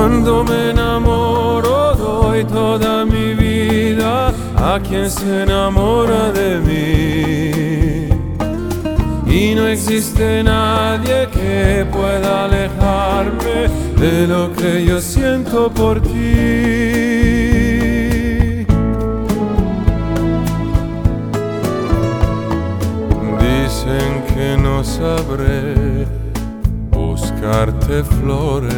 Cuando me enamoro doy toda mi vida a quien se enamora de mí, y no existe nadie que pueda alejarme de lo que yo siento por ti. Dicen que no sabré buscarte flores,